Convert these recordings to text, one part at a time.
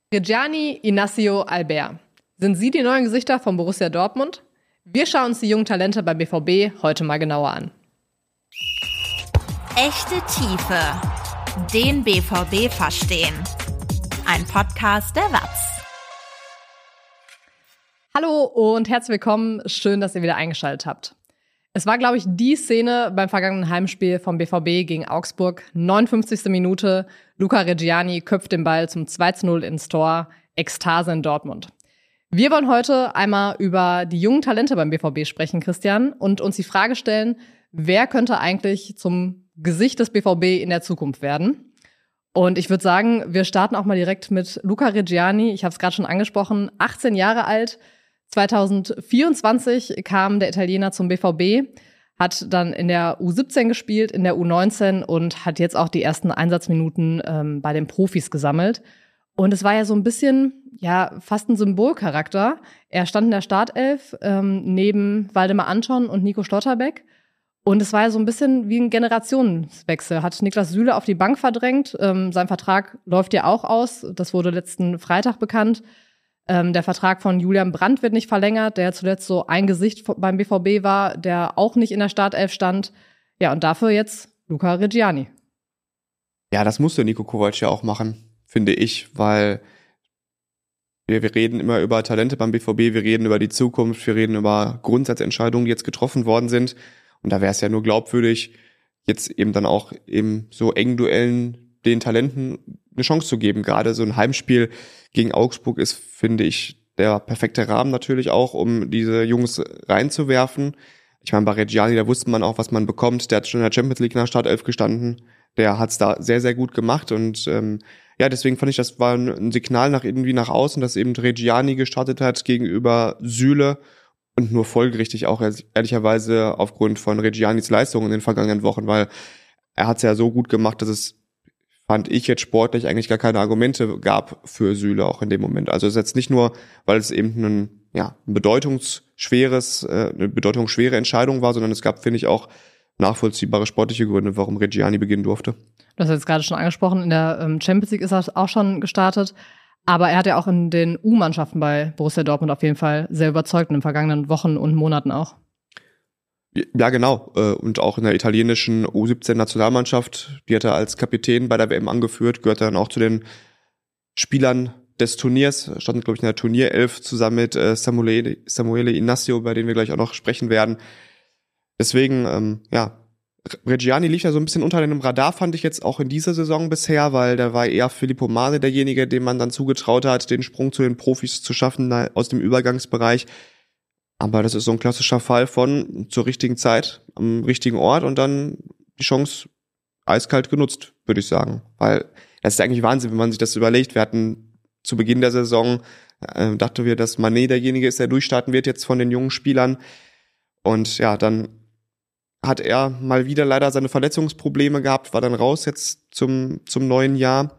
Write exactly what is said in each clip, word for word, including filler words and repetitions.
Reggiani Inacio Albert. Sind sie die neuen Gesichter von Borussia Dortmund? Wir schauen uns die jungen Talente beim B V B heute mal genauer an. Echte Tiefe. Den B V B verstehen. Ein Podcast der W A Z. Hallo und herzlich willkommen. Schön, dass ihr wieder eingeschaltet habt. Es war, glaube ich, die Szene beim vergangenen Heimspiel vom B V B gegen Augsburg. neunundfünfzigste Minute. Luca Reggiani köpft den Ball zum zwei zu null ins Tor. Ekstase in Dortmund. Wir wollen heute einmal über die jungen Talente beim B V B sprechen, Christian, und uns die Frage stellen, wer könnte eigentlich zum Gesicht des B V B in der Zukunft werden? Und ich würde sagen, wir starten auch mal direkt mit Luca Reggiani. Ich habe es gerade schon angesprochen, achtzehn Jahre alt. zwanzig vierundzwanzig kam der Italiener zum B V B, hat dann in der U siebzehn gespielt, in der U neunzehn und hat jetzt auch die ersten Einsatzminuten ähm, bei den Profis gesammelt. Und es war ja so ein bisschen, ja, fast ein Symbolcharakter. Er stand in der Startelf ähm, neben Waldemar Anton und Nico Schlotterbeck. Und es war ja so ein bisschen wie ein Generationswechsel. Hat Niklas Süle auf die Bank verdrängt. Ähm, sein Vertrag läuft ja auch aus. Das wurde letzten Freitag bekannt. Ähm, der Vertrag von Julian Brandt wird nicht verlängert, der zuletzt so ein Gesicht beim B V B war, der auch nicht in der Startelf stand. Ja, und dafür jetzt Luca Reggiani. Ja, das musste Niko Kovac ja auch machen, finde ich, weil wir, wir reden immer über Talente beim B V B, wir reden über die Zukunft, wir reden über Grundsatzentscheidungen, die jetzt getroffen worden sind. Und da wäre es ja nur glaubwürdig, jetzt eben dann auch eben so engen Duellen den Talenten eine Chance zu geben. Gerade so ein Heimspiel gegen Augsburg ist, finde ich, der perfekte Rahmen natürlich auch, um diese Jungs reinzuwerfen. Ich meine, bei Reggiani, da wusste man auch, was man bekommt. Der hat schon in der Champions League nach Startelf gestanden. Der hat's da sehr, sehr gut gemacht. Und ähm, ja, deswegen fand ich, das war ein Signal nach irgendwie nach außen, dass eben Reggiani gestartet hat gegenüber Süle. Und nur folgerichtig auch ehrlicherweise aufgrund von Reggianis Leistungen in den vergangenen Wochen, weil er hat's ja so gut gemacht, dass es, fand ich jetzt sportlich, eigentlich gar keine Argumente gab für Süle auch in dem Moment. Also es ist jetzt nicht nur, weil es eben ein, ja, ein bedeutungsschweres, äh, eine bedeutungsschwere Entscheidung war, sondern es gab, finde ich, auch nachvollziehbare sportliche Gründe, warum Reggiani beginnen durfte. Du hast jetzt gerade schon angesprochen, in der ähm, Champions League ist er auch schon gestartet. Aber er hat ja auch in den U-Mannschaften bei Borussia Dortmund auf jeden Fall sehr überzeugt in den vergangenen Wochen und Monaten auch. Ja, genau. Und auch in der italienischen U siebzehn-Nationalmannschaft, die hat er als Kapitän bei der W M angeführt, gehört dann auch zu den Spielern des Turniers, stand, glaube ich, in der Turnierelf zusammen mit Samuele, Samuele Inacio, bei denen wir gleich auch noch sprechen werden. Deswegen, ähm, ja, Reggiani lief ja so ein bisschen unter dem Radar, fand ich jetzt auch in dieser Saison bisher, weil da war eher Filippo Mare derjenige, dem man dann zugetraut hat, den Sprung zu den Profis zu schaffen aus dem Übergangsbereich. Aber das ist so ein klassischer Fall von zur richtigen Zeit, am richtigen Ort und dann die Chance eiskalt genutzt, würde ich sagen. Weil das ist eigentlich Wahnsinn, wenn man sich das überlegt. Wir hatten zu Beginn der Saison, äh, dachten wir, dass Mané derjenige ist, der durchstarten wird jetzt von den jungen Spielern. Und ja, dann hat er mal wieder leider seine Verletzungsprobleme gehabt, war dann raus jetzt zum zum neuen Jahr.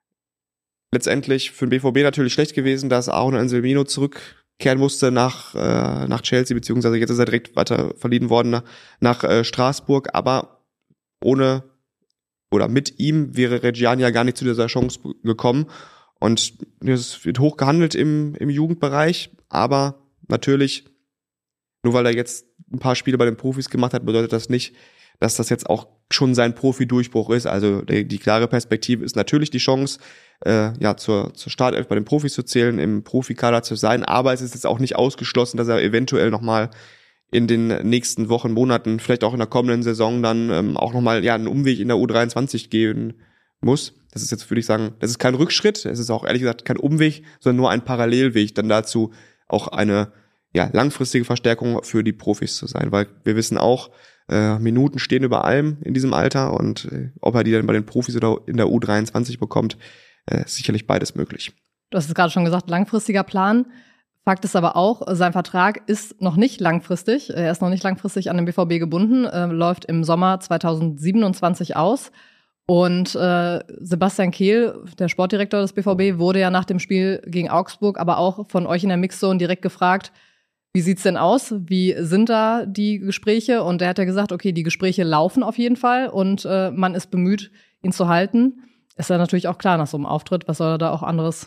Letztendlich für den B V B natürlich schlecht gewesen, dass Aaron Anselmino zurückkehren musste nach äh, nach Chelsea, beziehungsweise jetzt ist er direkt weiter verliehen worden nach, nach äh, Straßburg. Aber ohne oder mit ihm wäre Reggiani ja gar nicht zu dieser Chance gekommen. Und es wird hoch gehandelt im im Jugendbereich, aber natürlich, nur weil er jetzt ein paar Spiele bei den Profis gemacht hat, bedeutet das nicht, dass das jetzt auch schon sein Profi-Durchbruch ist. Also die, die klare Perspektive ist natürlich die Chance, äh, ja zur, zur Startelf bei den Profis zu zählen, im Profikader zu sein. Aber es ist jetzt auch nicht ausgeschlossen, dass er eventuell nochmal in den nächsten Wochen, Monaten, vielleicht auch in der kommenden Saison dann ähm, auch nochmal ja, einen Umweg in der U dreiundzwanzig gehen muss. Das ist jetzt, würde ich sagen, das ist kein Rückschritt. Es ist auch ehrlich gesagt kein Umweg, sondern nur ein Parallelweg. Dann dazu auch eine ja, langfristige Verstärkung für die Profis zu sein, weil wir wissen auch, äh, Minuten stehen über allem in diesem Alter und äh, ob er die dann bei den Profis oder in der U dreiundzwanzig bekommt, äh, ist sicherlich beides möglich. Du hast es gerade schon gesagt, langfristiger Plan. Fakt ist aber auch, sein Vertrag ist noch nicht langfristig. Er ist noch nicht langfristig an den B V B gebunden, äh, läuft im Sommer zweitausendsiebenundzwanzig aus. Und äh, Sebastian Kehl, der Sportdirektor des B V B, wurde ja nach dem Spiel gegen Augsburg aber auch von euch in der Mixzone direkt gefragt, wie sieht's denn aus? Wie sind da die Gespräche? Und er hat ja gesagt, okay, die Gespräche laufen auf jeden Fall und äh, man ist bemüht, ihn zu halten. Ist ja natürlich auch klar nach so einem Auftritt, was soll er da auch anderes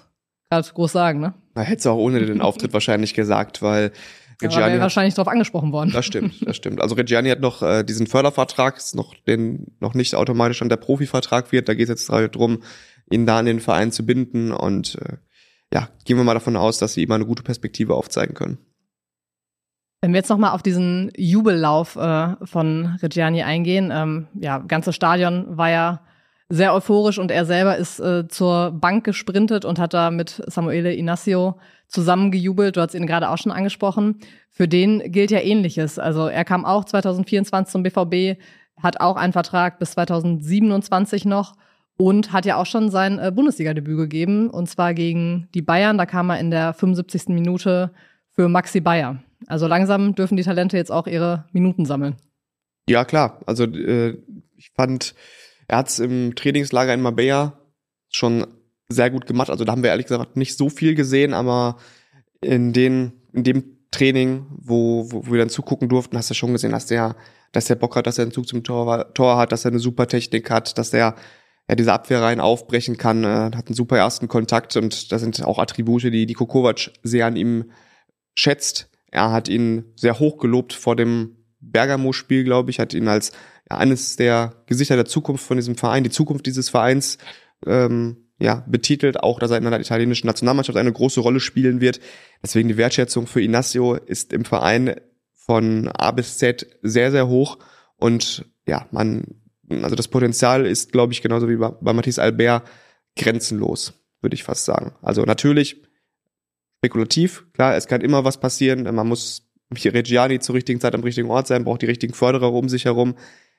gerade groß sagen, ne? Na, hätte es auch ohne den Auftritt wahrscheinlich gesagt, weil Reggiani ja, wäre wahrscheinlich drauf angesprochen worden. Das stimmt, das stimmt. Also Reggiani hat noch äh, diesen Fördervertrag, ist noch, den noch nicht automatisch an der Profivertrag wird. Da geht es jetzt halt drum, ihn da an den Verein zu binden. Und äh, ja, gehen wir mal davon aus, dass sie ihm eine gute Perspektive aufzeigen können. Wenn wir jetzt nochmal auf diesen Jubellauf äh, von Reggiani eingehen, ähm, ja, ganze Stadion war ja sehr euphorisch und er selber ist äh, zur Bank gesprintet und hat da mit Samuele Inacio zusammen gejubelt. Du hast ihn gerade auch schon angesprochen. Für den gilt ja Ähnliches. Also er kam auch zwanzig vierundzwanzig zum B V B, hat auch einen Vertrag bis zwanzig siebenundzwanzig noch und hat ja auch schon sein äh, Bundesliga-Debüt gegeben, und zwar gegen die Bayern. Da kam er in der fünfundsiebzigsten Minute für Maxi Bayer. Also langsam dürfen die Talente jetzt auch ihre Minuten sammeln. Ja, klar. Also äh, ich fand, er hat es im Trainingslager in Marbella schon sehr gut gemacht. Also da haben wir ehrlich gesagt nicht so viel gesehen, aber in, den, in dem Training, wo, wo, wo wir dann zugucken durften, hast du schon gesehen, dass der, dass der Bock hat, dass er einen Zug zum Tor, Tor hat, dass er eine super Technik hat, dass er ja diese Abwehrreihen aufbrechen kann, äh, hat einen super ersten Kontakt, und das sind auch Attribute, die Niko Kovac sehr an ihm schätzt. Er hat ihn sehr hoch gelobt vor dem Bergamo-Spiel, glaube ich, hat ihn als ja, eines der Gesichter der Zukunft von diesem Verein, die Zukunft dieses Vereins ähm, ja, betitelt, auch dass er in der italienischen Nationalmannschaft eine große Rolle spielen wird. Deswegen die Wertschätzung für Inacio ist im Verein von A bis Z sehr, sehr hoch, und ja, man, also das Potenzial ist, glaube ich, genauso wie bei, bei Mathys Albert grenzenlos, würde ich fast sagen. Also natürlich spekulativ, klar, es kann immer was passieren, man muss Reggiani zur richtigen Zeit am richtigen Ort sein, braucht die richtigen Förderer um sich herum,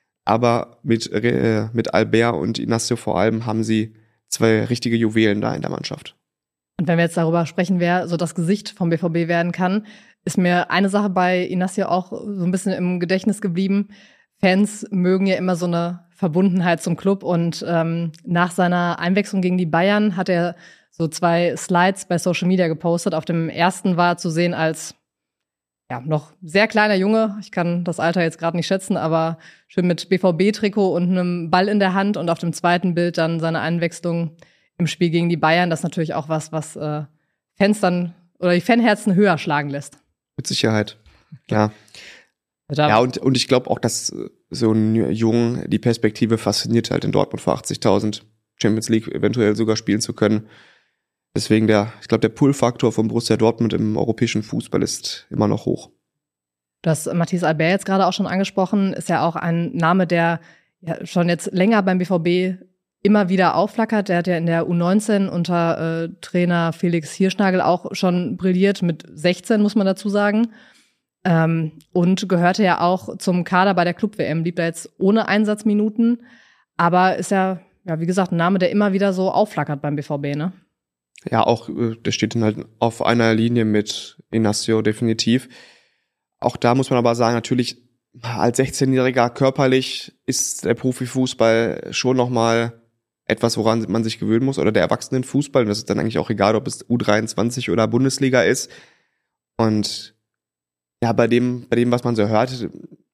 aber mit, äh, mit Albert und Inacio vor allem haben sie zwei richtige Juwelen da in der Mannschaft. Und wenn wir jetzt darüber sprechen, wer so das Gesicht vom B V B werden kann, ist mir eine Sache bei Inacio auch so ein bisschen im Gedächtnis geblieben. Fans mögen ja immer so eine Verbundenheit zum Club, und ähm, nach seiner Einwechslung gegen die Bayern hat er so zwei Slides bei Social Media gepostet. Auf dem ersten war er zu sehen als ja, noch sehr kleiner Junge. Ich kann das Alter jetzt gerade nicht schätzen, aber schön mit B V B-Trikot und einem Ball in der Hand, und auf dem zweiten Bild dann seine Einwechslung im Spiel gegen die Bayern. Das ist natürlich auch was, was äh, Fans dann oder die Fanherzen höher schlagen lässt. Mit Sicherheit, klar. Ja, ja und, und ich glaube auch, dass so ein Jungen die Perspektive fasziniert, halt in Dortmund für achtzigtausend Champions League eventuell sogar spielen zu können. Deswegen der, ich glaube, der Pull-Faktor von Borussia Dortmund im europäischen Fußball ist immer noch hoch. Du hast Mathys Albert jetzt gerade auch schon angesprochen, ist ja auch ein Name, der ja schon jetzt länger beim B V B immer wieder aufflackert. Der hat ja in der U neunzehn unter äh, Trainer Felix Hirschnagel auch schon brilliert, mit sechzehn, muss man dazu sagen. Ähm, und gehörte ja auch zum Kader bei der Club-W M, blieb da jetzt ohne Einsatzminuten, aber ist ja, ja, wie gesagt, ein Name, der immer wieder so aufflackert beim B V B, ne? Ja, auch, der steht dann halt auf einer Linie mit Inacio definitiv. Auch da muss man aber sagen, natürlich als sechzehnjähriger körperlich ist der Profifußball schon nochmal etwas, woran man sich gewöhnen muss, oder der Erwachsenenfußball. Und das ist dann eigentlich auch egal, ob es U dreiundzwanzig oder Bundesliga ist. Und ja, bei dem, bei dem, was man so hört,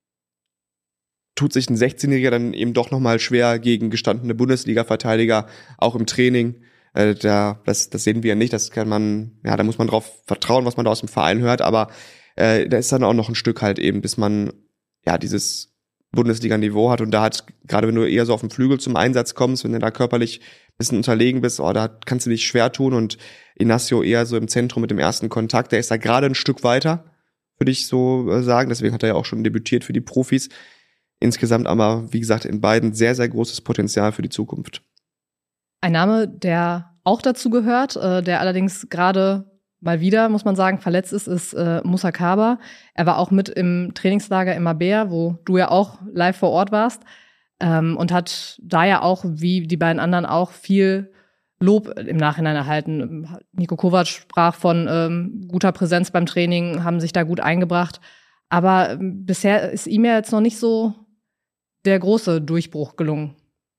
tut sich ein sechzehnjähriger dann eben doch nochmal schwer gegen gestandene Bundesliga-Verteidiger, auch im Training. Äh, da, das, das sehen wir nicht, das kann man, ja, da muss man drauf vertrauen, was man da aus dem Verein hört, aber äh, da ist dann auch noch ein Stück halt eben, bis man ja dieses Bundesliga-Niveau hat, und da hat, gerade wenn du eher so auf dem Flügel zum Einsatz kommst, wenn du da körperlich ein bisschen unterlegen bist, oh, da kannst du dich schwer tun, und Inacio eher so im Zentrum mit dem ersten Kontakt, der ist da gerade ein Stück weiter, würde ich so äh, sagen, deswegen hat er ja auch schon debütiert für die Profis. Insgesamt aber, wie gesagt, in beiden sehr, sehr großes Potenzial für die Zukunft. Ein Name, der auch dazu gehört, äh, der allerdings gerade mal wieder, muss man sagen, verletzt ist, ist äh, Moussa Kaba. Er war auch mit im Trainingslager in Marbella, wo du ja auch live vor Ort warst, ähm, und hat da ja auch, wie die beiden anderen auch, viel Lob im Nachhinein erhalten. Niko Kovac sprach von ähm, guter Präsenz beim Training, haben sich da gut eingebracht. Aber äh, bisher ist ihm ja jetzt noch nicht so der große Durchbruch gelungen.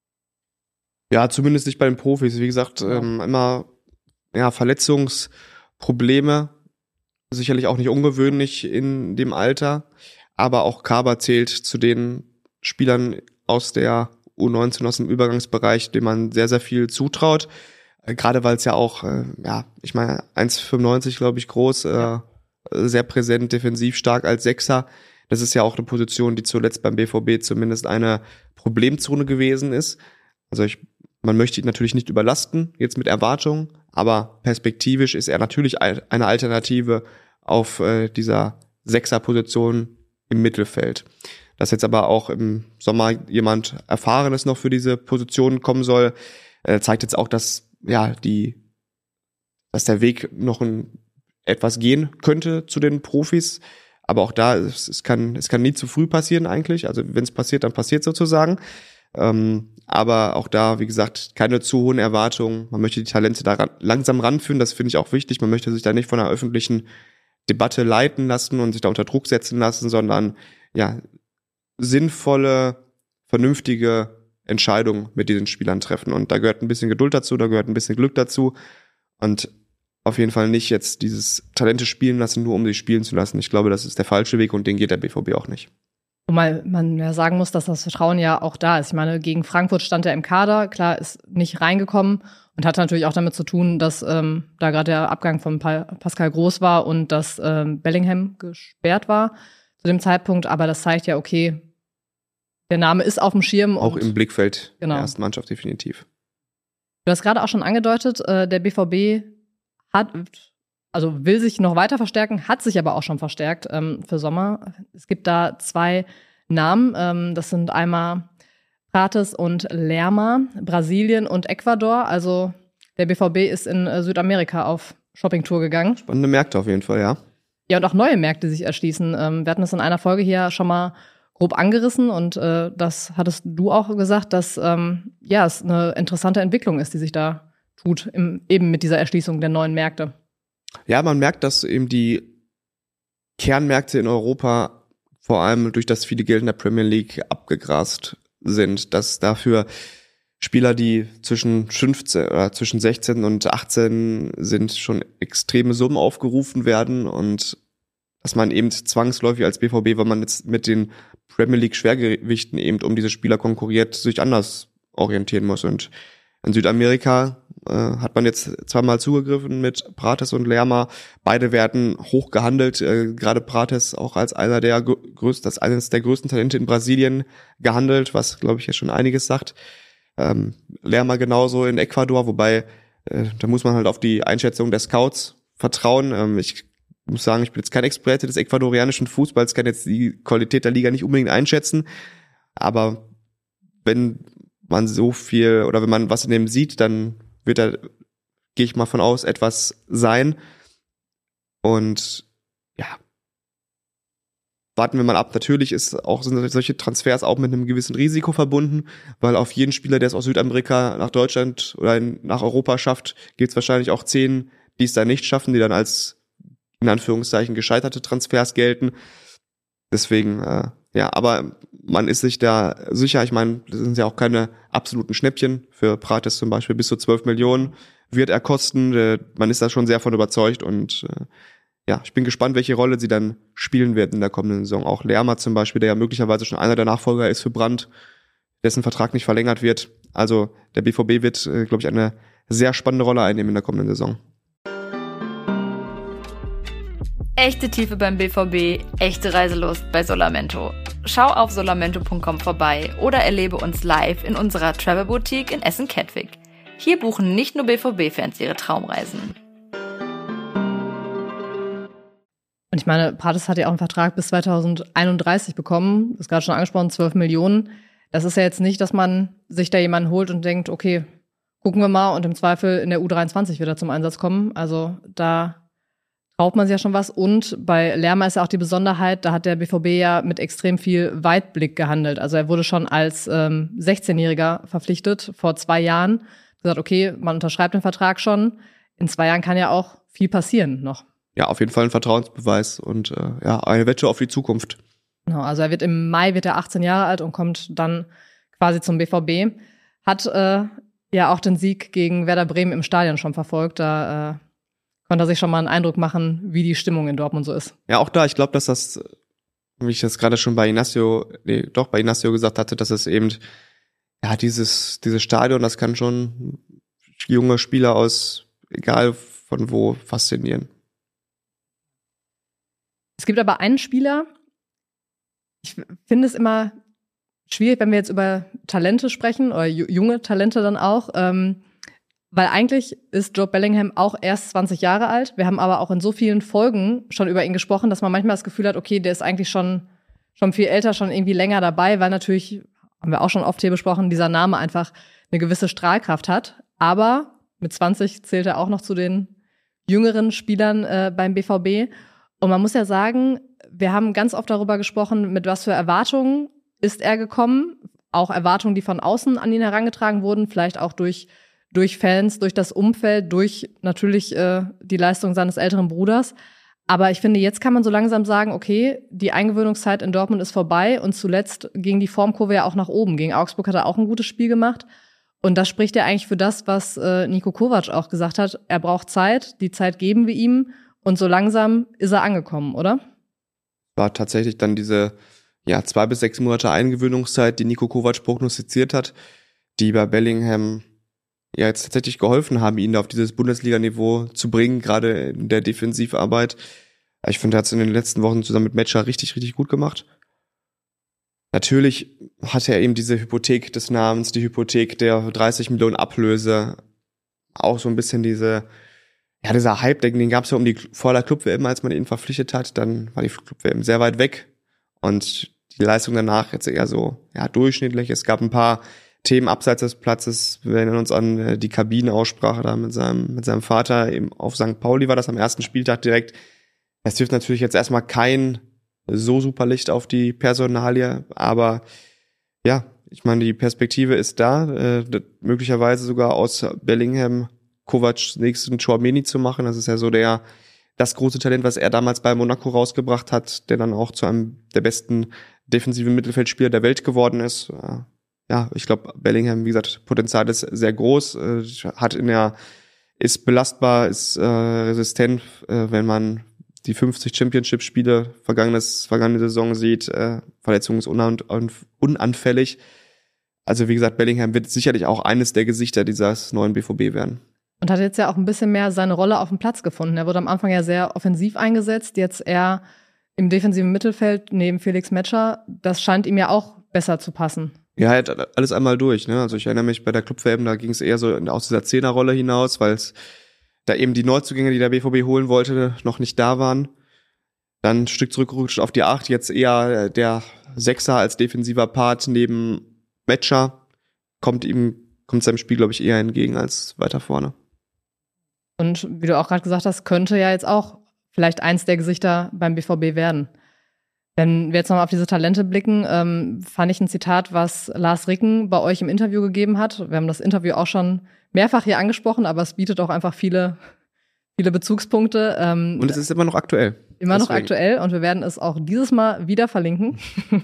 Ja, zumindest nicht bei den Profis. Wie gesagt, Ja. ähm, immer ja, Verletzungsprobleme. Sicherlich auch nicht ungewöhnlich in dem Alter. Aber auch Kaba zählt zu den Spielern aus der U neunzehn, aus dem Übergangsbereich, dem man sehr, sehr viel zutraut. Gerade weil es ja auch, äh, ja, ich meine, eins Komma fünfundneunzig, glaube ich, groß, ja. äh, sehr präsent, defensiv stark als Sechser. Das ist ja auch eine Position, die zuletzt beim B V B zumindest eine Problemzone gewesen ist. Also ich, man möchte ihn natürlich nicht überlasten, jetzt mit Erwartungen, aber perspektivisch ist er natürlich eine Alternative auf äh, dieser Sechser-Position im Mittelfeld. Dass jetzt aber auch im Sommer jemand Erfahrenes noch für diese Position kommen soll, äh, zeigt jetzt auch, dass ja die, dass der Weg noch ein, etwas gehen könnte zu den Profis. Aber auch da, es, es kann, es kann nie zu früh passieren eigentlich. Also wenn es passiert, dann passiert sozusagen. Ähm, aber auch da, wie gesagt, keine zu hohen Erwartungen. Man möchte die Talente da ran, langsam ranführen. Das finde ich auch wichtig. Man möchte sich da nicht von einer öffentlichen Debatte leiten lassen und sich da unter Druck setzen lassen, sondern ja sinnvolle, vernünftige Entscheidungen mit diesen Spielern treffen. Und da gehört ein bisschen Geduld dazu, da gehört ein bisschen Glück dazu. Und auf jeden Fall nicht jetzt dieses Talente spielen lassen, nur um sie spielen zu lassen. Ich glaube, das ist der falsche Weg und den geht der B V B auch nicht. Wobei man ja sagen muss, dass das Vertrauen ja auch da ist. Ich meine, gegen Frankfurt stand er im Kader, klar, ist nicht reingekommen und hat natürlich auch damit zu tun, dass ähm, da gerade der Abgang von pa- Pascal Groß war und dass ähm, Bellingham gesperrt war zu dem Zeitpunkt. Aber das zeigt ja, okay, der Name ist auf dem Schirm. Auch und im Blickfeld genau. Der ersten Mannschaft definitiv. Du hast gerade auch schon angedeutet, äh, der B V B hat, also will sich noch weiter verstärken, hat sich aber auch schon verstärkt ähm, für Sommer. Es gibt da zwei Namen, ähm, das sind einmal Prates und Lerma, Brasilien und Ecuador. Also der B V B ist in äh, Südamerika auf Shoppingtour gegangen. Spannende Märkte auf jeden Fall, ja. Ja, und auch neue Märkte sich erschließen. Ähm, wir hatten das in einer Folge hier schon mal grob angerissen und äh, das hattest du auch gesagt, dass ähm, ja, es eine interessante Entwicklung ist, die sich da tut, im, eben mit dieser Erschließung der neuen Märkte. Ja, man merkt, dass eben die Kernmärkte in Europa vor allem durch das viele Geld in der Premier League abgegrast sind, dass dafür Spieler, die zwischen fünfzehn oder zwischen sechzehn und achtzehn sind, schon extreme Summen aufgerufen werden und dass man eben zwangsläufig als B V B, wenn man jetzt mit den Premier League Schwergewichten eben um diese Spieler konkurriert, sich anders orientieren muss. Und in Südamerika äh, hat man jetzt zweimal zugegriffen mit Prates und Lerma. Beide werden hoch gehandelt, äh, gerade Prates auch als einer der größten, als eines der größten Talente in Brasilien gehandelt, was glaube ich ja schon einiges sagt. Ähm, Lerma genauso in Ecuador, wobei äh, da muss man halt auf die Einschätzung der Scouts vertrauen. Ähm, ich Ich muss sagen, ich bin jetzt kein Experte des ecuadorianischen Fußballs, kann jetzt die Qualität der Liga nicht unbedingt einschätzen. Aber wenn man so viel oder wenn man was in dem sieht, dann wird da, gehe ich mal von aus, etwas sein. Und ja, warten wir mal ab. Natürlich ist auch sind solche Transfers auch mit einem gewissen Risiko verbunden, weil auf jeden Spieler, der es aus Südamerika nach Deutschland oder in, nach Europa schafft, gibt es wahrscheinlich auch zehn, die es da nicht schaffen, die dann als in Anführungszeichen gescheiterte Transfers gelten. Deswegen, äh, ja, aber man ist sich da sicher. Ich meine, das sind ja auch keine absoluten Schnäppchen. Für Prates zum Beispiel bis zu zwölf Millionen wird er kosten. Äh, man ist da schon sehr von überzeugt und äh, ja, ich bin gespannt, welche Rolle sie dann spielen werden in der kommenden Saison. Auch Lerma zum Beispiel, der ja möglicherweise schon einer der Nachfolger ist für Brandt, dessen Vertrag nicht verlängert wird. Also der B V B wird, äh, glaube ich, eine sehr spannende Rolle einnehmen in der kommenden Saison. Echte Tiefe beim B V B, echte Reiselust bei Solamento. Schau auf solamento punkt com vorbei oder erlebe uns live in unserer Travel Boutique in Essen-Kettwig. Hier buchen nicht nur B V B-Fans ihre Traumreisen. Und ich meine, Prates hat ja auch einen Vertrag bis zweitausendeinunddreißig bekommen. Das ist gerade schon angesprochen, zwölf Millionen. Das ist ja jetzt nicht, dass man sich da jemanden holt und denkt, okay, gucken wir mal und im Zweifel in der U dreiundzwanzig wird er zum Einsatz kommen. Also da traut man sich ja schon was. Und bei Lerma ist ja auch die Besonderheit, da hat der B V B ja mit extrem viel Weitblick gehandelt. Also er wurde schon als ähm, sechzehnjähriger verpflichtet, vor zwei Jahren. Gesagt, okay, man unterschreibt den Vertrag schon. In zwei Jahren kann ja auch viel passieren noch. Ja, auf jeden Fall ein Vertrauensbeweis und äh, ja, eine Wette auf die Zukunft. Genau, also er wird im Mai wird er achtzehn Jahre alt und kommt dann quasi zum B V B. Hat äh, ja auch den Sieg gegen Werder Bremen im Stadion schon verfolgt. Da äh, konnte er sich schon mal einen Eindruck machen, wie die Stimmung in Dortmund so ist. Ja, auch da, ich glaube, dass das, wie ich das gerade schon bei Inacio, nee, doch bei Inacio gesagt hatte, dass es eben, ja, dieses, dieses Stadion, das kann schon, junge Spieler aus, egal von wo, faszinieren. Es gibt aber einen Spieler, ich finde es immer schwierig, wenn wir jetzt über Talente sprechen, oder junge Talente dann auch, ähm, weil eigentlich ist Jobe Bellingham auch erst zwanzig Jahre alt. Wir haben aber auch in so vielen Folgen schon über ihn gesprochen, dass man manchmal das Gefühl hat, okay, der ist eigentlich schon, schon viel älter, schon irgendwie länger dabei, weil natürlich, haben wir auch schon oft hier besprochen, dieser Name einfach eine gewisse Strahlkraft hat. Aber mit zwanzig zählt er auch noch zu den jüngeren Spielern äh, beim B V B. Und man muss ja sagen, wir haben ganz oft darüber gesprochen, mit was für Erwartungen ist er gekommen. Auch Erwartungen, die von außen an ihn herangetragen wurden, vielleicht auch durch, durch Fans, durch das Umfeld, durch natürlich äh, die Leistung seines älteren Bruders. Aber ich finde, jetzt kann man so langsam sagen, okay, die Eingewöhnungszeit in Dortmund ist vorbei und zuletzt ging die Formkurve ja auch nach oben. Gegen Augsburg hat er auch ein gutes Spiel gemacht. Und das spricht ja eigentlich für das, was äh, Niko Kovac auch gesagt hat. Er braucht Zeit, die Zeit geben wir ihm. Und so langsam ist er angekommen, oder? War tatsächlich dann diese ja, zwei bis sechs Monate Eingewöhnungszeit, die Niko Kovac prognostiziert hat, die bei Bellingham ja jetzt tatsächlich geholfen haben, ihn auf dieses Bundesliga-Niveau zu bringen, gerade in der Defensivarbeit. Ich finde, er hat es in den letzten Wochen zusammen mit Metscher richtig, richtig gut gemacht. Natürlich hatte er eben diese Hypothek des Namens, die Hypothek der dreißig Millionen Ablöse, auch so ein bisschen diese Ja, dieser Hype, den gab es ja um die vor der Club-W M, als man ihn verpflichtet hat. Dann war die Club-W M sehr weit weg. Und die Leistung danach jetzt eher so ja durchschnittlich. Es gab ein paar Themen abseits des Platzes. Wir erinnern uns an die Kabineaussprache da mit seinem mit seinem Vater eben auf Sankt Pauli, war das am ersten Spieltag direkt. Es wirft natürlich jetzt erstmal kein so super Licht auf die Personalie. Aber ja, ich meine, die Perspektive ist da. Äh, möglicherweise sogar aus Bellingham Kovacs nächsten Tchouaméni zu machen. Das ist ja so der das große Talent, was er damals bei Monaco rausgebracht hat, der dann auch zu einem der besten defensiven Mittelfeldspieler der Welt geworden ist. Ja, ich glaube, Bellingham, wie gesagt, Potenzial ist sehr groß, hat in der ist belastbar, ist äh, resistent, äh, wenn man die fünfzig Championship-Spiele vergangenes vergangene Saison sieht. Äh, Verletzung ist unan- unanfällig. Also wie gesagt, Bellingham wird sicherlich auch eines der Gesichter dieses neuen B V B werden. Und hat jetzt ja auch ein bisschen mehr seine Rolle auf dem Platz gefunden. Er wurde am Anfang ja sehr offensiv eingesetzt, jetzt eher im defensiven Mittelfeld neben Felix Metscher. Das scheint ihm ja auch besser zu passen. Ja, er hat alles einmal durch. Ne? Also ich erinnere mich bei der Club-W M, da ging es eher so aus dieser Zehnerrolle hinaus, weil es da eben die Neuzugänge, die der B V B holen wollte, noch nicht da waren. Dann ein Stück zurückgerutscht auf die Acht, jetzt eher der Sechser als defensiver Part neben Metscher. Kommt ihm, kommt seinem Spiel, glaube ich, eher entgegen als weiter vorne. Und wie du auch gerade gesagt hast, könnte ja jetzt auch vielleicht eins der Gesichter beim B V B werden. Wenn wir jetzt nochmal auf diese Talente blicken, ähm, fand ich ein Zitat, was Lars Ricken bei euch im Interview gegeben hat. Wir haben das Interview auch schon mehrfach hier angesprochen, aber es bietet auch einfach viele, viele Bezugspunkte. Ähm, und es ist immer noch aktuell. Immer Deswegen. noch aktuell und wir werden es auch dieses Mal wieder verlinken.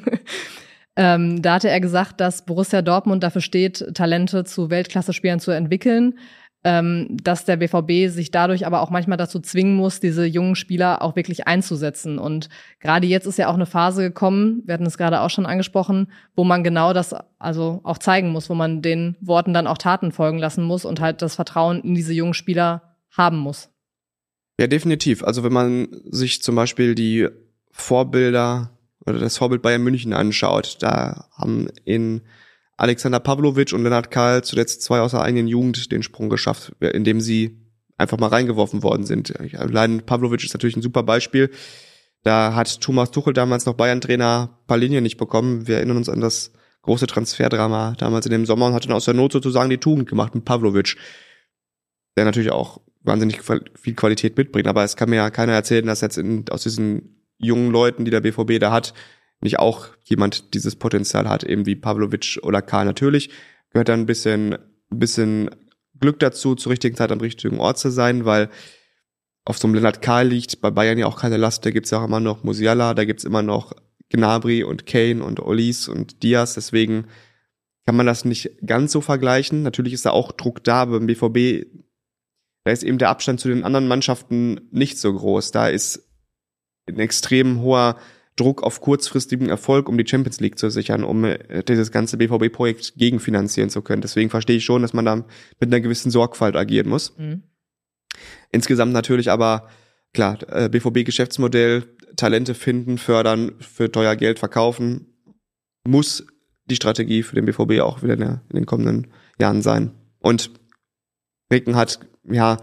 ähm, da hatte er gesagt, dass Borussia Dortmund dafür steht, Talente zu Weltklasse-Spielern zu entwickeln. Ähm, dass der B V B sich dadurch aber auch manchmal dazu zwingen muss, diese jungen Spieler auch wirklich einzusetzen. Und gerade jetzt ist ja auch eine Phase gekommen, wir hatten es gerade auch schon angesprochen, wo man genau das also auch zeigen muss, wo man den Worten dann auch Taten folgen lassen muss und halt das Vertrauen in diese jungen Spieler haben muss. Ja, definitiv. Also wenn man sich zum Beispiel die Vorbilder oder das Vorbild Bayern München anschaut, da haben in Alexander Pavlovic und Lennart Kahl zuletzt zwei aus der eigenen Jugend den Sprung geschafft, indem sie einfach mal reingeworfen worden sind. Allein Pavlovic ist natürlich ein super Beispiel. Da hat Thomas Tuchel damals noch Bayern-Trainer Palinja nicht bekommen. Wir erinnern uns an das große Transferdrama damals in dem Sommer und hat dann aus der Not sozusagen die Tugend gemacht mit Pavlovic, der natürlich auch wahnsinnig viel Qualität mitbringt. Aber es kann mir ja keiner erzählen, dass jetzt in, aus diesen jungen Leuten, die der B V B da hat, nicht auch jemand dieses Potenzial hat, eben wie Pavlovic oder Kahl. Natürlich gehört da ein bisschen, ein bisschen Glück dazu, zur richtigen Zeit am richtigen Ort zu sein, weil auf so einem Lennart Kahl liegt bei Bayern ja auch keine Last. Da gibt's ja auch immer noch Musiala, da gibt's immer noch Gnabry und Kane und Olise und Diaz. Deswegen kann man das nicht ganz so vergleichen. Natürlich ist da auch Druck da, aber beim B V B, da ist eben der Abstand zu den anderen Mannschaften nicht so groß. Da ist ein extrem hoher Druck auf kurzfristigen Erfolg, um die Champions League zu sichern, um äh, dieses ganze B V B-Projekt gegenfinanzieren zu können. Deswegen verstehe ich schon, dass man da mit einer gewissen Sorgfalt agieren muss. Mhm. Insgesamt natürlich aber, klar, äh, B V B-Geschäftsmodell, Talente finden, fördern, für teuer Geld verkaufen, muss die Strategie für den B V B auch wieder in, der, in den kommenden Jahren sein. Und Ricken hat, ja,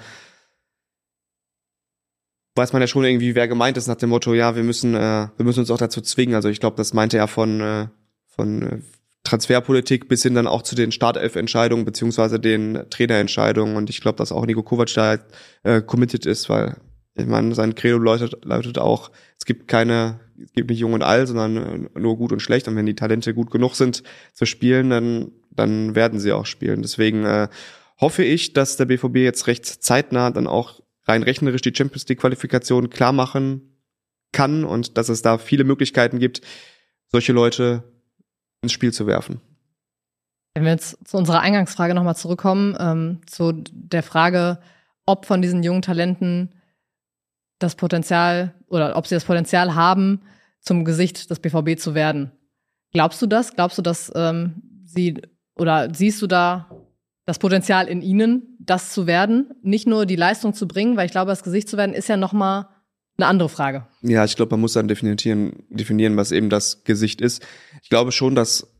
weiß man ja schon irgendwie, wer gemeint ist, nach dem Motto, ja, wir müssen, äh, wir müssen uns auch dazu zwingen. Also ich glaube, das meinte er von, äh, von äh, Transferpolitik bis hin dann auch zu den Startelf-Entscheidungen beziehungsweise den Trainerentscheidungen. Und ich glaube, dass auch Niko Kovac da äh, committed ist, weil ich meine, sein Credo lautet, lautet auch, es gibt keine, es gibt nicht jung und alt, sondern nur gut und schlecht. Und wenn die Talente gut genug sind zu spielen, dann, dann werden sie auch spielen. Deswegen äh, hoffe ich, dass der B V B jetzt recht zeitnah dann auch rein rechnerisch die Champions League Qualifikation klar machen kann und dass es da viele Möglichkeiten gibt, solche Leute ins Spiel zu werfen. Wenn wir jetzt zu unserer Eingangsfrage nochmal zurückkommen, ähm, zu der Frage, ob von diesen jungen Talenten das Potenzial oder ob sie das Potenzial haben, zum Gesicht des B V B zu werden. Glaubst du das? Glaubst du, dass ähm, sie oder siehst du da das Potenzial in ihnen, das zu werden? Nicht nur die Leistung zu bringen, weil ich glaube, das Gesicht zu werden ist ja nochmal eine andere Frage. Ja, ich glaube, man muss dann definieren, definieren, was eben das Gesicht ist. Ich glaube schon, dass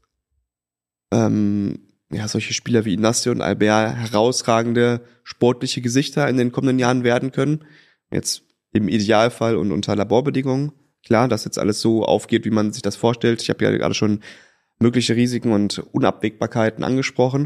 ähm, ja, solche Spieler wie Inacio und Albert herausragende sportliche Gesichter in den kommenden Jahren werden können. Jetzt im Idealfall und unter Laborbedingungen. Klar, dass jetzt alles so aufgeht, wie man sich das vorstellt. Ich habe ja gerade schon mögliche Risiken und Unabwägbarkeiten angesprochen.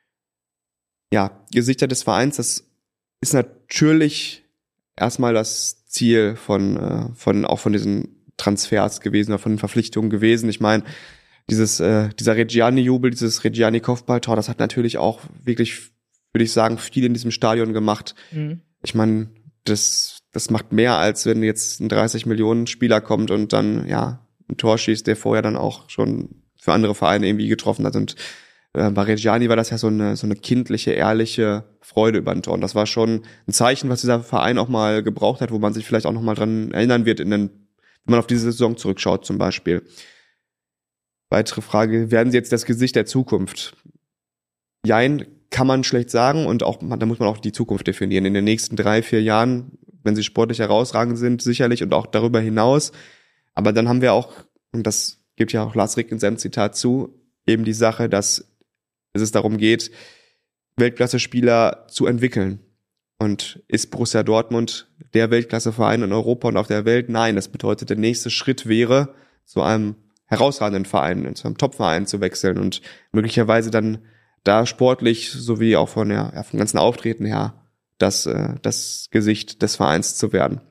Ja, Gesichter des Vereins, das ist natürlich erstmal das Ziel von, äh, von auch von diesen Transfers gewesen oder von den Verpflichtungen gewesen. Ich meine, dieses, äh, dieser Reggiani-Jubel, dieses Reggiani-Kopfballtor, das hat natürlich auch wirklich, würde ich sagen, viel in diesem Stadion gemacht. Mhm. Ich meine, das, das macht mehr, als wenn jetzt ein dreißig Millionen Spieler kommt und dann, ja, ein Tor schießt, der vorher dann auch schon für andere Vereine irgendwie getroffen hat. Und äh, bei Reggiani war das ja so eine, so eine kindliche, ehrliche Freude über ein Tor. Und das war schon ein Zeichen, was dieser Verein auch mal gebraucht hat, wo man sich vielleicht auch noch mal dran erinnern wird, in den, wenn man auf diese Saison zurückschaut zum Beispiel. Weitere Frage, werden sie jetzt das Gesicht der Zukunft? Jein, kann man schlecht sagen und auch, da muss man auch die Zukunft definieren. In den nächsten drei, vier Jahren, wenn sie sportlich herausragend sind, sicherlich und auch darüber hinaus. Aber dann haben wir auch, und das gibt ja auch Lars Rick in seinem Zitat zu, eben die Sache, dass es darum geht, Weltklasse-Spieler zu entwickeln. Und ist Borussia Dortmund der Weltklasse-Verein in Europa und auf der Welt? Nein, das bedeutet, der nächste Schritt wäre, zu einem herausragenden Verein, zu einem Top-Verein zu wechseln und möglicherweise dann da sportlich sowie auch von der, ja, vom ganzen Auftreten her das, äh, das Gesicht des Vereins zu werden.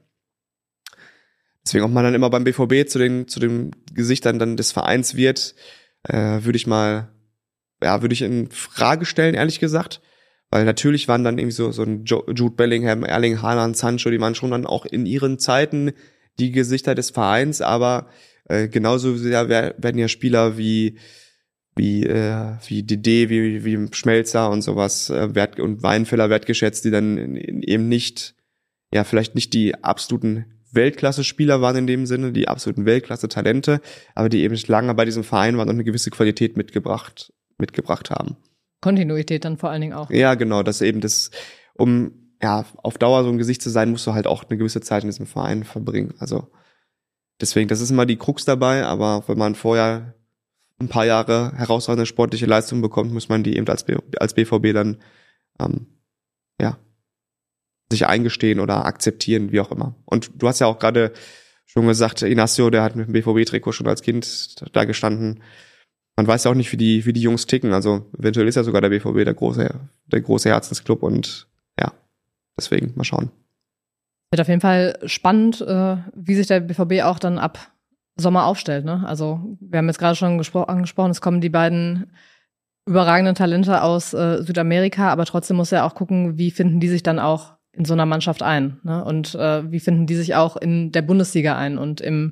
Deswegen, ob man dann immer beim B V B zu den, zu den Gesichtern dann des Vereins wird, äh, würde ich mal, ja, würde ich in Frage stellen, ehrlich gesagt. Weil natürlich waren dann irgendwie so, so ein Jude Bellingham, Erling Haaland, Sancho, die waren schon dann auch in ihren Zeiten die Gesichter des Vereins, aber äh, genauso sehr werden ja Spieler wie wie äh, wie Dede, wie wie Schmelzer und sowas äh, wert und Weinfeller wertgeschätzt, die dann eben nicht, ja, vielleicht nicht die absoluten Weltklasse-Spieler waren in dem Sinne, die absoluten Weltklasse-Talente, aber die eben lange bei diesem Verein waren und eine gewisse Qualität mitgebracht mitgebracht haben. Kontinuität dann vor allen Dingen auch. Ja, genau, dass eben das, um ja auf Dauer so ein Gesicht zu sein, musst du halt auch eine gewisse Zeit in diesem Verein verbringen. Also deswegen, das ist immer die Krux dabei, aber wenn man vorher ein paar Jahre herausragende sportliche Leistung bekommt, muss man die eben als, B- als B V B dann ähm, ja sich eingestehen oder akzeptieren, wie auch immer. Und du hast ja auch gerade schon gesagt, Inacio, der hat mit dem B V B-Trikot schon als Kind da gestanden. Man weiß ja auch nicht, wie die wie die Jungs ticken. Also eventuell ist ja sogar der B V B der große der große Herzensclub und ja, deswegen mal schauen. Wird auf jeden Fall spannend, äh, wie sich der B V B auch dann ab Sommer aufstellt. Ne? Also wir haben jetzt gerade schon gespro- angesprochen, es kommen die beiden überragenden Talente aus äh, Südamerika, aber trotzdem muss er auch gucken, wie finden die sich dann auch in so einer Mannschaft ein, ne? Und äh, wie finden die sich auch in der Bundesliga ein und im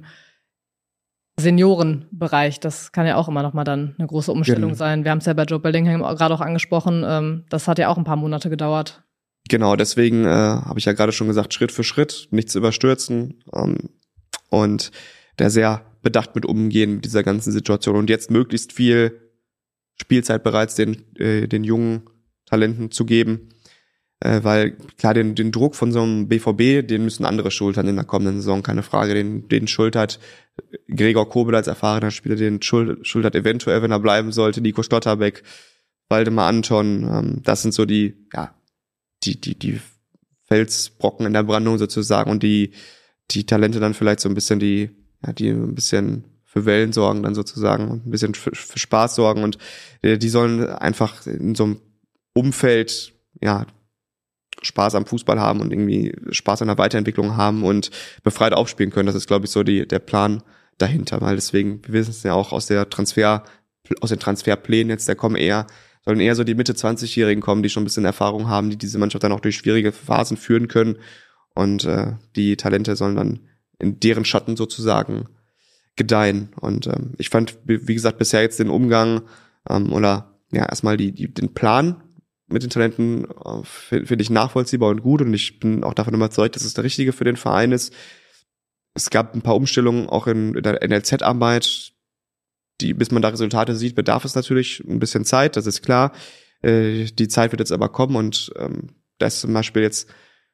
Seniorenbereich. Das kann ja auch immer noch mal dann eine große Umstellung genau. sein. Wir haben es ja bei Jude Bellingham gerade auch angesprochen. Ähm, das hat ja auch ein paar Monate gedauert. Genau, deswegen äh, habe ich ja gerade schon gesagt, Schritt für Schritt, nichts überstürzen. Ähm, und da sehr bedacht mit umgehen mit dieser ganzen Situation und jetzt möglichst viel Spielzeit bereits den, äh, den jungen Talenten zu geben. Äh, weil klar, den, den Druck von so einem B V B, den müssen andere schultern in der kommenden Saison, keine Frage. Den, den schultert Gregor Kobel als erfahrener Spieler, den schultert eventuell, wenn er bleiben sollte, Nico Stotterbeck, Waldemar Anton. Ähm, das sind so die, ja, die, die, die Felsbrocken in der Brandung sozusagen und die, die Talente dann vielleicht so ein bisschen die, ja, die ein bisschen für Wellen sorgen dann sozusagen, ein bisschen für, für Spaß sorgen und äh, die sollen einfach in so einem Umfeld, ja, Spaß am Fußball haben und irgendwie Spaß an der Weiterentwicklung haben und befreit aufspielen können. Das ist, glaube ich, so die, der Plan dahinter, weil deswegen, wir wissen es ja auch aus der Transfer, aus den Transferplänen jetzt, der kommen eher, sollen eher so die Mitte zwanzigjährigen kommen, die schon ein bisschen Erfahrung haben, die diese Mannschaft dann auch durch schwierige Phasen führen können und äh, die Talente sollen dann in deren Schatten sozusagen gedeihen. Und ähm, ich fand, wie gesagt, bisher jetzt den Umgang ähm, oder ja, erstmal die, die, den Plan mit den Talenten äh, finde find ich nachvollziehbar und gut und ich bin auch davon überzeugt, dass es der Richtige für den Verein ist. Es gab ein paar Umstellungen auch in, in der N L Z-Arbeit, die, bis man da Resultate sieht, bedarf es natürlich ein bisschen Zeit, das ist klar. Äh, die Zeit wird jetzt aber kommen und ähm, da ist zum Beispiel jetzt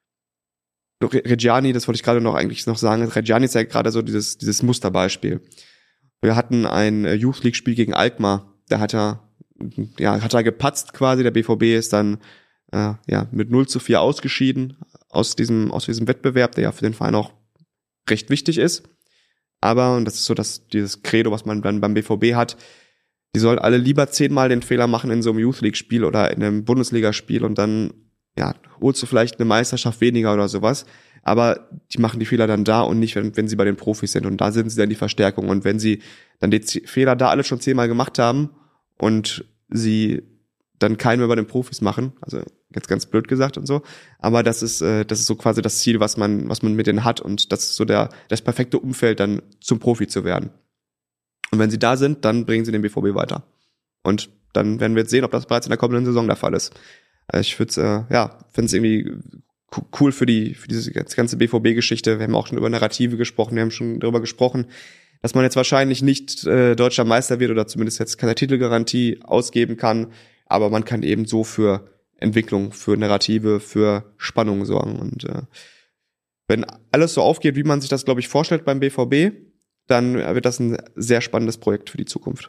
Reggiani, das wollte ich gerade noch eigentlich noch sagen, Reggiani ist ja gerade so dieses, dieses Musterbeispiel. Wir hatten ein Youth League-Spiel gegen Alkmaar, da hat er ja, hat er gepatzt quasi, der B V B ist dann äh, ja mit null zu vier ausgeschieden aus diesem aus diesem Wettbewerb, der ja für den Verein auch recht wichtig ist. Aber, und das ist so das dieses Credo, was man dann beim B V B hat, die sollen alle lieber zehnmal den Fehler machen in so einem Youth League-Spiel oder in einem Bundesligaspiel und dann ja, holst du vielleicht eine Meisterschaft weniger oder sowas. Aber die machen die Fehler dann da und nicht, wenn, wenn sie bei den Profis sind. Und da sind sie dann die Verstärkung. Und wenn sie dann die Z- Fehler da alle schon zehnmal gemacht haben und sie dann keinen mehr bei den Profis machen, also jetzt ganz blöd gesagt und so, aber das ist äh, das ist so quasi das Ziel, was man was man mit denen hat und das ist so der das perfekte Umfeld, dann zum Profi zu werden. Und wenn sie da sind, dann bringen sie den B V B weiter. Und dann werden wir jetzt sehen, ob das bereits in der kommenden Saison der Fall ist. Also ich würde äh, ja finde es irgendwie cool für die für diese ganze B V B-Geschichte. Wir haben auch schon über Narrative gesprochen, wir haben schon darüber gesprochen, dass man jetzt wahrscheinlich nicht äh, deutscher Meister wird oder zumindest jetzt keine Titelgarantie ausgeben kann, aber man kann eben so für Entwicklung, für Narrative, für Spannung sorgen. Und äh, wenn alles so aufgeht, wie man sich das, glaube ich, vorstellt beim B V B, dann wird das ein sehr spannendes Projekt für die Zukunft.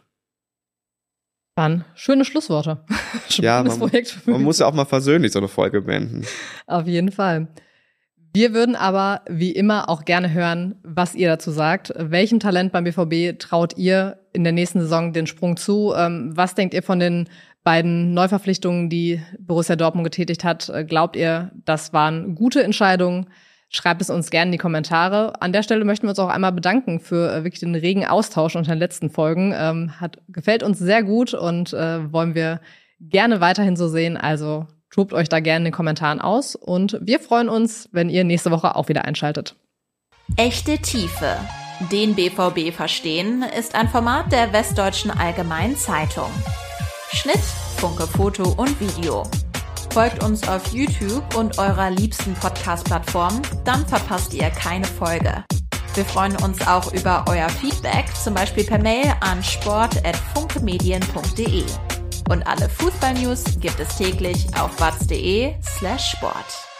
Dann schöne Schlussworte. Ja, man, man muss ja auch mal versöhnlich so eine Folge beenden. Auf jeden Fall. Wir würden aber wie immer auch gerne hören, was ihr dazu sagt. Welchem Talent beim B V B traut ihr in der nächsten Saison den Sprung zu? Was denkt ihr von den beiden Neuverpflichtungen, die Borussia Dortmund getätigt hat? Glaubt ihr, das waren gute Entscheidungen? Schreibt es uns gerne in die Kommentare. An der Stelle möchten wir uns auch einmal bedanken für wirklich den regen Austausch unter den letzten Folgen. Ähm, hat, gefällt uns sehr gut und äh, wollen wir gerne weiterhin so sehen. Also tobt euch da gerne in den Kommentaren aus und wir freuen uns, wenn ihr nächste Woche auch wieder einschaltet. Echte Tiefe. Den B V B verstehen ist ein Format der Westdeutschen Allgemeinen Zeitung. Schnitt, Funke Foto und Video. Folgt uns auf YouTube und eurer liebsten Podcast-Plattform, dann verpasst ihr keine Folge. Wir freuen uns auch über euer Feedback, zum Beispiel per Mail an sport at funkemedien punkt de. Und alle Fußball-News gibt es täglich auf watz punkt de slash sport.